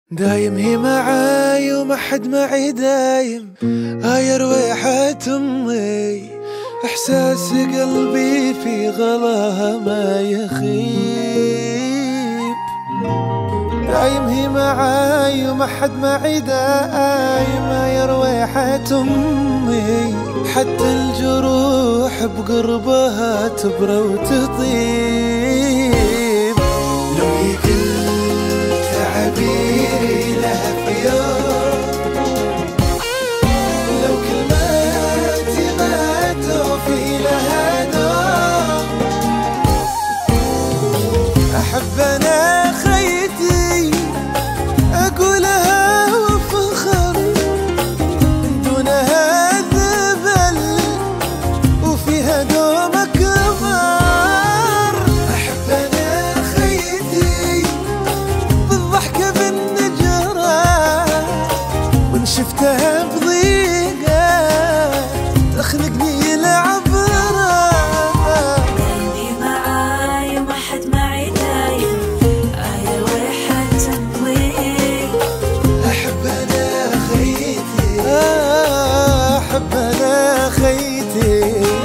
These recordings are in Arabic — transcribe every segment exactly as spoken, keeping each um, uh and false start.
دايم هي معاي وما حد معي دايم، هاي رويحة أمي، إحساس قلبي في غلاها ما يخيب. دايم هي معاي وما حد معي دايم، هاي رويحة أمي، حتى الجروح بقربها تبرى وتطيب. لو يكل تعبيري لها في يوم، لو كلماتي ما توفي لها دوم، أحب أنا خيتي أقولها وفخر، دونها ذبل وفيها دوم أكبر. أحب أنا خيتي بالضحكة بالنجرة، وإن شفتها بضيقة تخنقني العبرة. دايمي معاي وما حد معي دايم، آية رويحة أمي. أحب أنا خيتي، أحب أنا خيتي.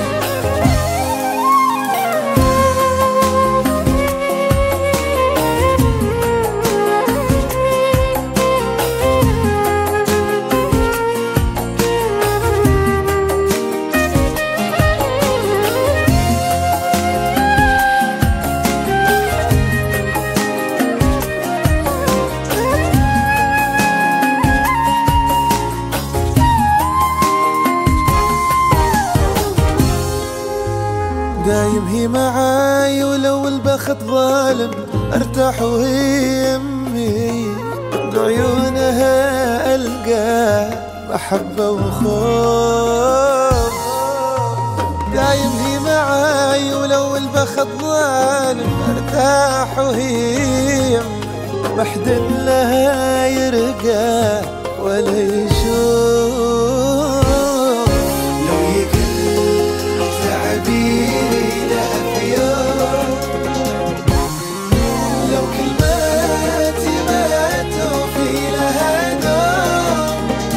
دايم هي معاي ولو البخت ظالم ارتاح وهي يمي، بعيونها القى محبة وخوف. دايم هي معاي ولو البخت ظالم ارتاح وهي يمي، محد لها يرقى ولا يشوف. لو يقل تعبيري لها في يوم، لو كلماتي ما توفي لها دوم،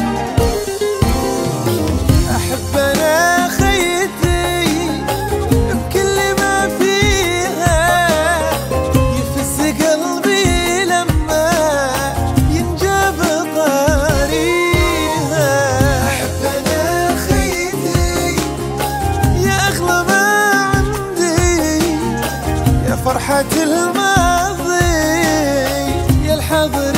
أحب أنا خيتي بكل ما فيها، يفز قلبي لما ينجاب طاريها. أحب أنا خيتي يا أغلى ما عندي، يا فرحة الماضي، يا الحاضر